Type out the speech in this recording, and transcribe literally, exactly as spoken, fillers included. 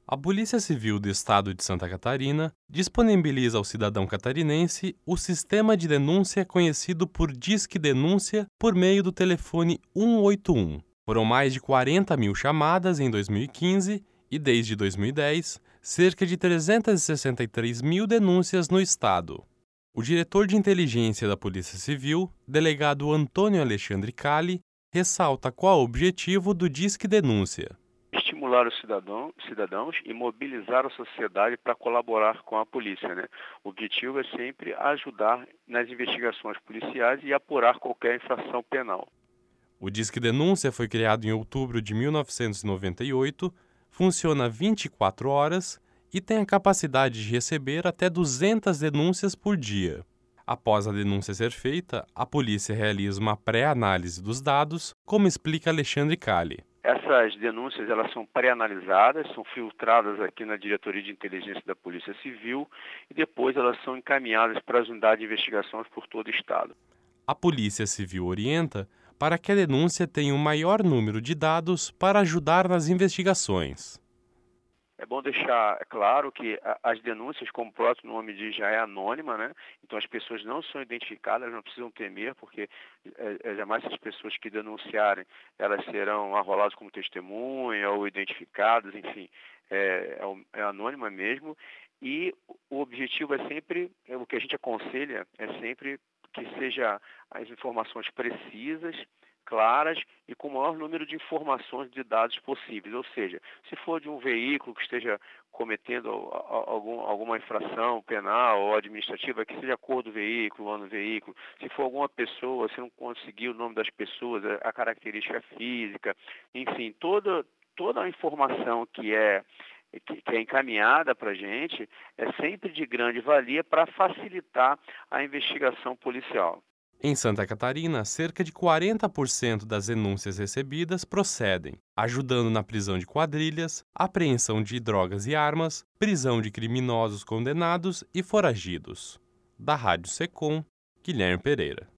A Polícia Civil do Estado de Santa Catarina disponibiliza ao cidadão catarinense o sistema de denúncia conhecido por Disque Denúncia por meio do telefone um oito um. Foram mais de quarenta mil chamadas em dois mil e quinze e, desde dois mil e dez, cerca de trezentas e sessenta e três mil denúncias no estado. O diretor de inteligência da Polícia Civil, delegado Antônio Alexandre Cali, ressalta qual o objetivo do Disque Denúncia. Estimular os cidadão, cidadãos e mobilizar a sociedade para colaborar com a polícia, né? O objetivo é sempre ajudar nas investigações policiais e apurar qualquer infração penal. O Disque Denúncia foi criado em outubro de mil novecentos e noventa e oito, funciona vinte e quatro horas e tem a capacidade de receber até duzentas denúncias por dia. Após a denúncia ser feita, a polícia realiza uma pré-análise dos dados, como explica Alexandre Cali. Essas denúncias elas são pré-analisadas, são filtradas aqui na Diretoria de Inteligência da Polícia Civil e depois elas são encaminhadas para as unidades de investigações por todo o estado. A Polícia Civil orienta para que a denúncia tenha o maior número de dados para ajudar nas investigações. É bom deixar claro que as denúncias, como o próprio nome diz, já é anônima, né? Então as pessoas não são identificadas, não precisam temer, porque é, é, jamais as pessoas que denunciarem, elas serão arroladas como testemunha ou identificadas, enfim, é, é, é anônima mesmo. E o objetivo é sempre, é, o que a gente aconselha é sempre que seja as informações precisas, claras e com o maior número de informações de dados possíveis. Ou seja, se for de um veículo que esteja cometendo algum, alguma infração penal ou administrativa, que seja a cor do veículo, o ano do veículo. Se for alguma pessoa, se não conseguir o nome das pessoas, a característica física, enfim, toda, toda a informação que é que é encaminhada para a gente é sempre de grande valia para facilitar a investigação policial. Em Santa Catarina, cerca de quarenta por cento das denúncias recebidas procedem, ajudando na prisão de quadrilhas, apreensão de drogas e armas, prisão de criminosos condenados e foragidos. Da Rádio Secom, Guilherme Pereira.